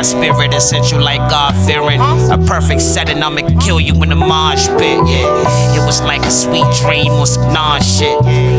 high spirit, essential like God fearing. A perfect setting, I'ma kill you in the mosh pit. Yeah, it was like a sweet dream on some non shit.